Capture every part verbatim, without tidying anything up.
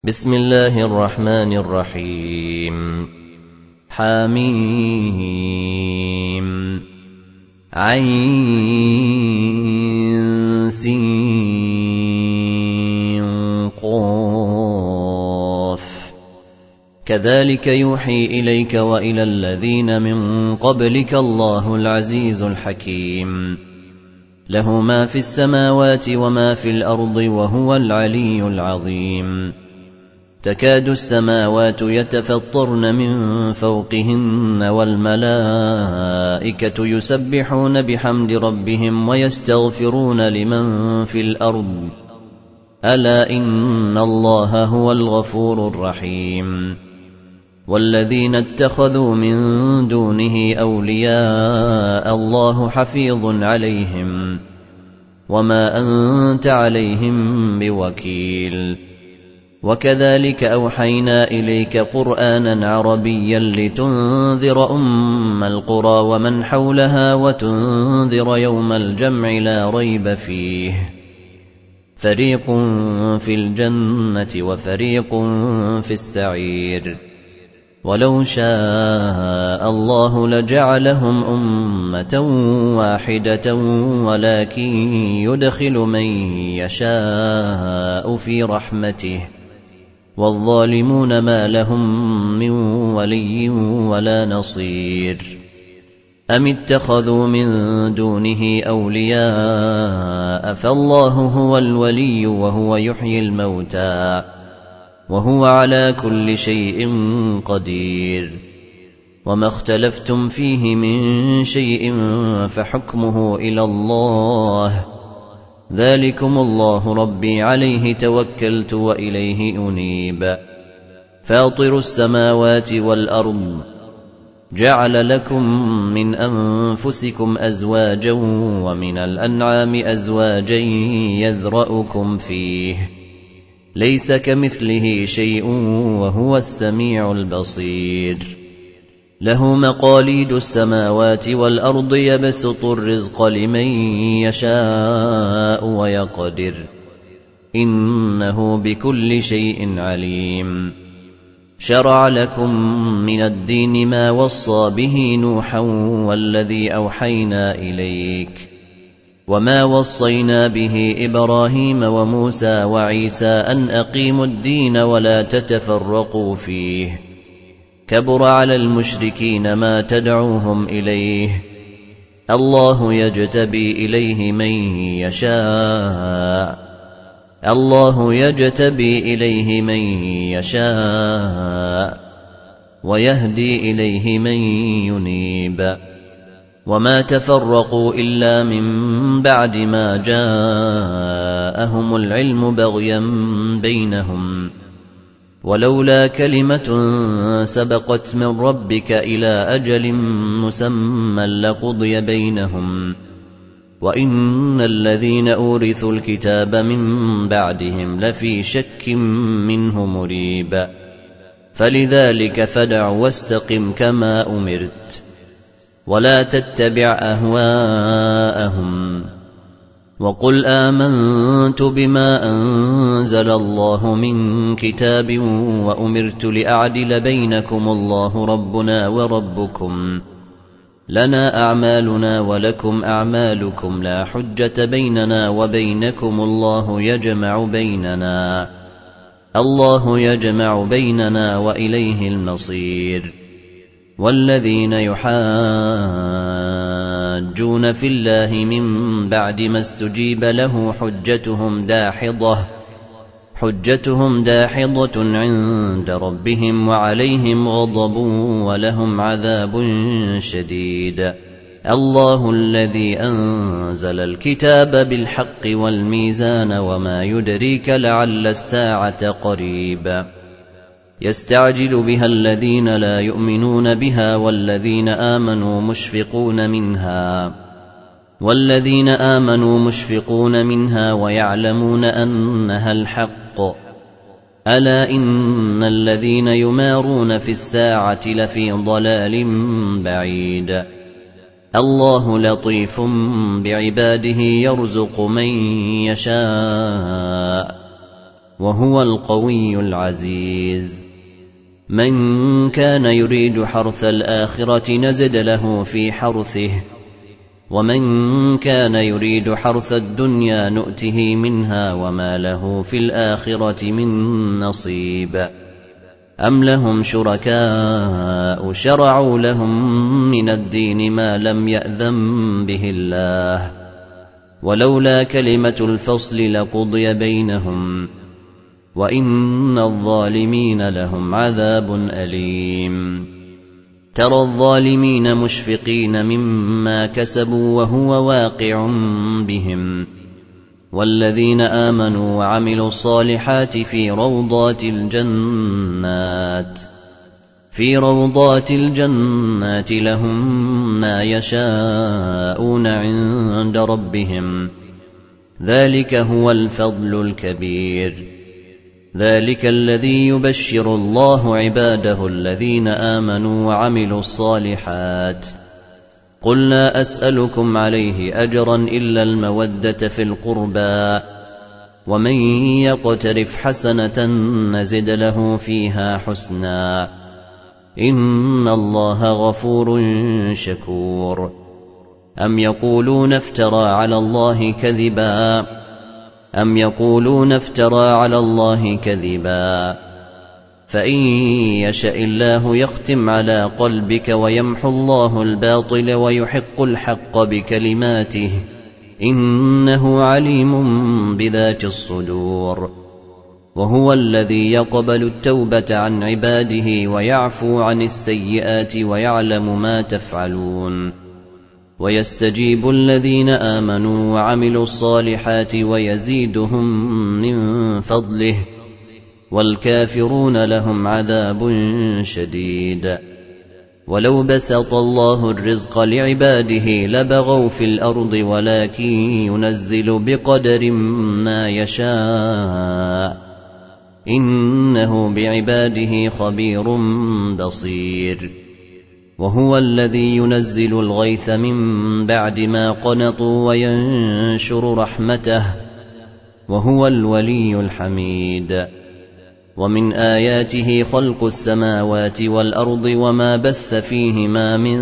بسم الله الرحمن الرحيم حميم عين سين قاف كذلك يوحي إليك وإلى الذين من قبلك الله العزيز الحكيم له ما في السماوات وما في الأرض وهو العلي العظيم تكاد السماوات يتفطرن من فوقهن والملائكة يسبحون بحمد ربهم ويستغفرون لمن في الأرض ألا إن الله هو الغفور الرحيم والذين اتخذوا من دونه أولياء الله حفيظ عليهم وما أنت عليهم بوكيل وكذلك أوحينا إليك قرآنا عربيا لتنذر أم القرى ومن حولها وتنذر يوم الجمع لا ريب فيه فريق في الجنة وفريق في السعير ولو شاء الله لجعلهم أمة واحدة ولكن يدخل من يشاء في رحمته والظالمون ما لهم من ولي ولا نصير أم اتخذوا من دونه أولياء فالله هو الولي وهو يحيي الموتى وهو على كل شيء قدير وما اختلفتم فيه من شيء فحكمه إلى الله ذلكم الله ربي عليه توكلت وإليه أنيب فاطر السماوات والأرض جعل لكم من أنفسكم أزواجا ومن الأنعام أزواجا يذرأكم فيه ليس كمثله شيء وهو السميع البصير له مقاليد السماوات والأرض يبسط الرزق لمن يشاء ويقدر إنه بكل شيء عليم شرع لكم من الدين ما وصى به نوحا والذي أوحينا إليك وما وصينا به إبراهيم وموسى وعيسى أن أقيموا الدين ولا تتفرقوا فيه كبر على المشركين ما تدعوهم إليه الله يجتبي إليه من يشاء الله يجتبي إليه من يشاء ويهدي إليه من ينيب وما تفرقوا إلا من بعد ما جاءهم العلم بغيا بينهم ولولا كلمة سبقت من ربك إلى أجل مسمى لقضي بينهم وإن الذين أورثوا الكتاب من بعدهم لفي شك منه مريب فلذلك فدع واستقم كما أمرت ولا تتبع أهواءهم وقل آمنت بما أنزل الله من كتاب وأمرت لأعدل بينكم الله ربنا وربكم لنا أعمالنا ولكم أعمالكم لا حجة بيننا وبينكم الله يجمع بيننا الله يجمع بيننا وإليه المصير والذين يحاجون في الله من بعد ما استجيب له حجتهم داحضة حجتهم داحضة عند ربهم وعليهم غضب ولهم عذاب شديد الله الذي أنزل الكتاب بالحق والميزان وما يدريك لعل الساعة قريب يستعجل بها الذين لا يؤمنون بها والذين آمنوا مشفقون منها والذين آمنوا مشفقون منها ويعلمون أنها الحق ألا إن الذين يمارون في الساعة لفي ضلال بعيد الله لطيف بعباده يرزق من يشاء وهو القوي العزيز. من كان يريد حرث الآخرة نزد له في حرثه، ومن كان يريد حرث الدنيا نؤته منها وما له في الآخرة من نصيب. أم لهم شركاء شرعوا لهم من الدين ما لم يأذن به الله، ولولا كلمة الفصل لقضي بينهم، وإن الظالمين لهم عذاب أليم. ترى الظالمين مشفقين مما كسبوا وهو واقع بهم، والذين آمنوا وعملوا الصالحات في روضات الجنات في روضات الجنات لهم ما يشاءون عند ربهم، ذلك هو الفضل الكبير. ذلك الذي يبشر الله عباده الذين آمنوا وعملوا الصالحات. قل لا أسألكم عليه أجرا إلا المودة في القربى، ومن يقترف حسنة نزد له فيها حسنا، إن الله غفور شكور. أم يقولون افترى على الله كذبا أم يقولون افترى على الله كذبا فإن يشاء الله يختم على قلبك ويمحو الله الباطل ويحق الحق بكلماته، إنه عليم بذات الصدور. وهو الذي يقبل التوبة عن عباده ويعفو عن السيئات ويعلم ما تفعلون، ويستجيب الذين آمنوا وعملوا الصالحات ويزيدهم من فضله، والكافرون لهم عذاب شديد. ولو بسط الله الرزق لعباده لبغوا في الأرض، ولكن ينزل بقدر ما يشاء، إنه بعباده خبير بصير. وهو الذي ينزل الغيث من بعد ما قنطوا وينشر رحمته، وهو الولي الحميد. ومن آياته خلق السماوات والأرض وما بث فيهما من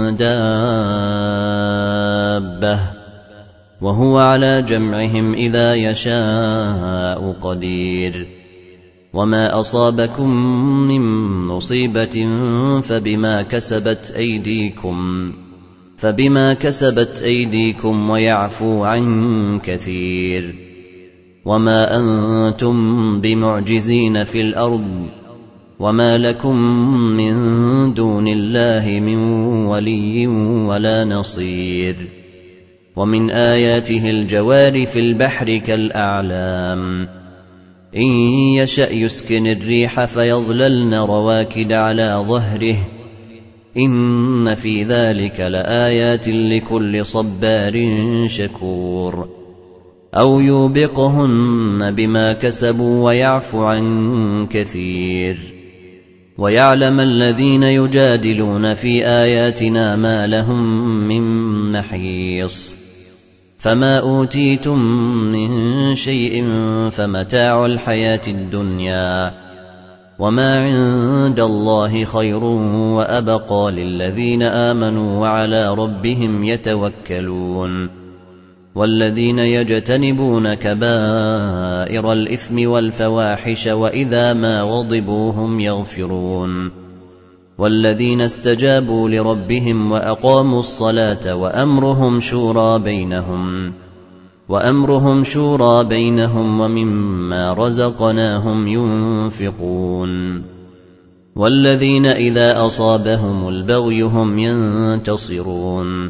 دابة، وهو على جمعهم إذا يشاء قدير. وما أصابكم من مصيبة فبما كسبت أيديكم فبما كسبت أيديكم ويعفو عن كثير. وما أنتم بمعجزين في الأرض، وما لكم من دون الله من ولي ولا نصير. ومن آياته الجوار في البحر كالأعلام، إن يشأ يسكن الريح فيظللن رواكد على ظهره، إن في ذلك لآيات لكل صبار شكور. أو يوبقهن بما كسبوا ويعفو عن كثير. ويعلم الذين يجادلون في آياتنا ما لهم من محيص. فما أوتيتم من شيء فمتاع الحياة الدنيا، وما عند الله خير وأبقى للذين آمنوا وعلى ربهم يتوكلون. والذين يجتنبون كبائر الإثم والفواحش وإذا ما غضبوا هم يغفرون. والذين استجابوا لربهم وأقاموا الصلاة وأمرهم شورى بينهم وأمرهم شورى بينهم ومما رزقناهم ينفقون. والذين إذا أصابهم البغي هم ينتصرون.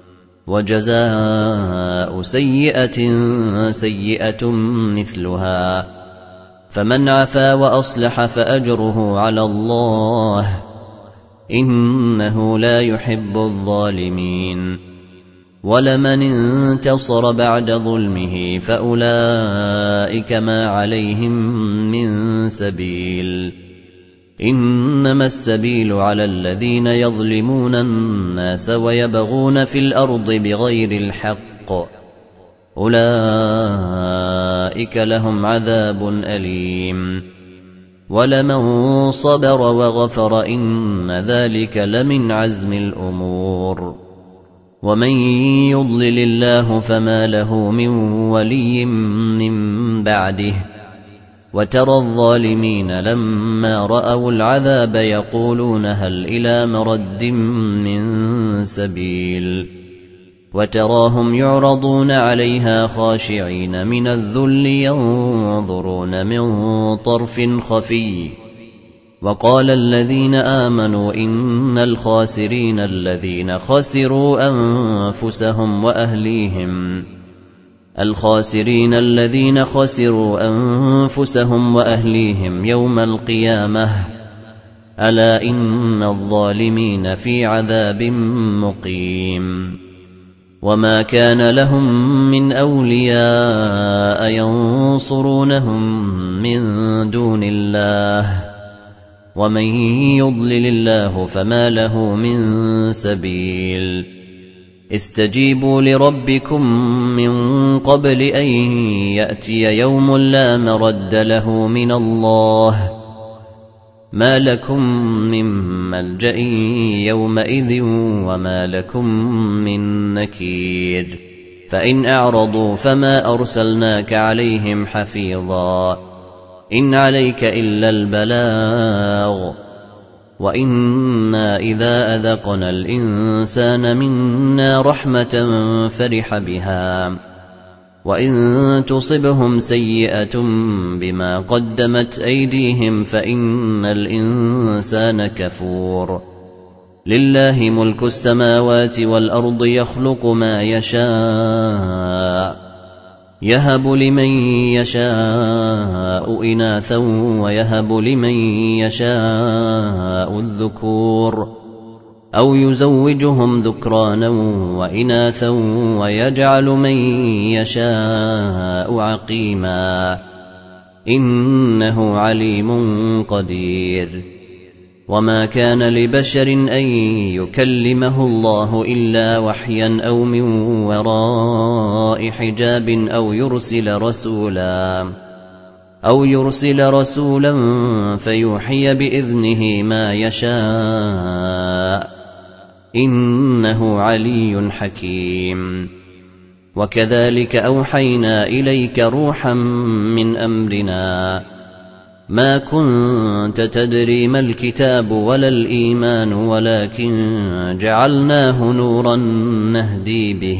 وجزاء سيئة سيئة مثلها، فمن عفا وأصلح فأجره على الله، إنه لا يحب الظالمين. ولمن انتصر بعد ظلمه فأولئك ما عليهم من سبيل، إنما السبيل على الذين يظلمون الناس ويبغون في الأرض بغير الحق، أولئك أولئك لهم عذاب أليم ولمن صبر وغفر إن ذلك لمن عزم الأمور ومن يضلل الله فما له من ولي من بعده وترى الظالمين لما رأوا العذاب يقولون هل إلى مرد من سبيل وتراهم يعرضون عليها خاشعين من الذل ينظرون من طرف خفي وقال الذين آمنوا إن الخاسرين الذين خسروا أنفسهم وأهليهم الخاسرين الذين خسروا أنفسهم وأهليهم يوم القيامة ألا إن الظالمين في عذاب مقيم وما كان لهم من أولياء ينصرونهم من دون الله ومن يضلل الله فما له من سبيل استجيبوا لربكم من قبل أن يأتي يوم لا مرد له من الله ما لكم من ملجأ يومئذ وما لكم من نكير فإن أعرضوا فما أرسلناك عليهم حفيظا إن عليك إلا البلاغ وإنا إذا أذقنا الإنسان منا رحمة فرح بها وإن تصبهم سيئة بما قدمت أيديهم فإن الإنسان كفور لله ملك السماوات والأرض يخلق ما يشاء يهب لمن يشاء إناثا ويهب لمن يشاء الذكور أو يزوجهم ذكرانا وإناثا ويجعل من يشاء عقيما إنه عليم قدير وما كان لبشر أن يكلمه الله إلا وحيا أو من وراء حجاب أو يرسل رسولا أو يرسل رسولا فيوحي بإذنه ما يشاء إنه علي حكيم وكذلك أوحينا إليك روحا من أمرنا ما كنت تدري ما الكتاب ولا الإيمان ولكن جعلناه نورا نهدي به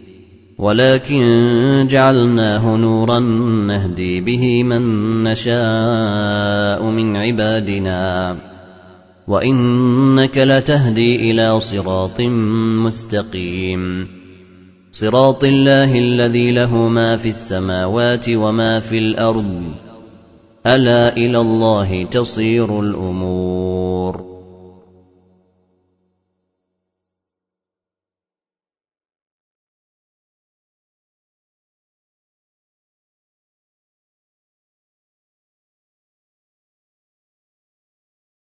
ولكن جعلناه نورا نهدي به من نشاء من عبادنا وإنك لتهدي إلى صراط مستقيم صراط الله الذي له ما في السماوات وما في الأرض ألا إلى الله تصير الأمور